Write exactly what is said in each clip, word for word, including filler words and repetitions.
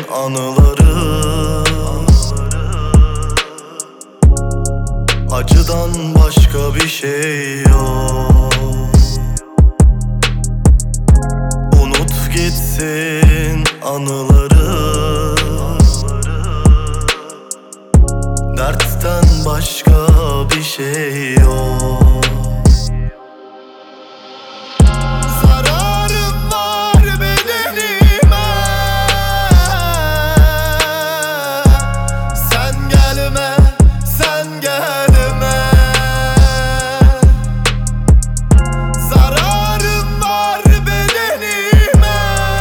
anıları. Acıdan başka bir şey yok. Unut gitsin anıları. Dertten başka bir şey yok. Zararım var bedenime, sen gelme, sen gelme. Zararım var bedenime,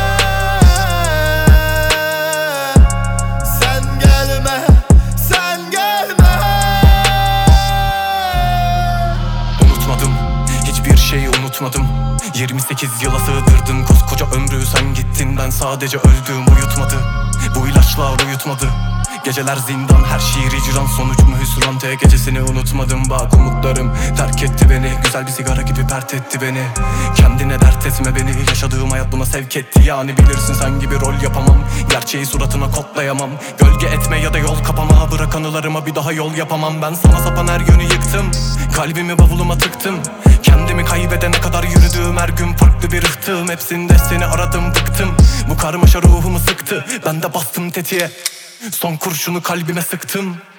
sen gelme, sen gelme. Unutmadım, hiçbir şeyi unutmadım. Yirmi sekiz yıla sığdırdım koskoca ömrü, sen gittin, ben sadece öldüm. Uyutmadı, bu ilaçlar uyutmadı. Geceler zindan, her şiir icran, sonuç mu hüsran? Tek gecesini unutmadım, bak umutlarım terk etti beni. Güzel bir sigara gibi pert etti beni. Kendine dert etme beni, yaşadığım hayat buna sevk etti. Yani bilirsin, sen gibi rol yapamam, gerçeği suratına kodlayamam. Gölge etme ya da yol kapama, bırak anılarıma bir daha yol yapamam. Ben sana sapan her yönü yıktım, kalbimi bavuluma tıktım. Kendimi kaybedene kadar yürüdüğüm her gün farklı bir rıhtım. Hepsinde seni aradım, bıktım, bu karmaşa ruhumu sıktı. Ben de bastım tetiğe, son kurşunu kalbime sıktım.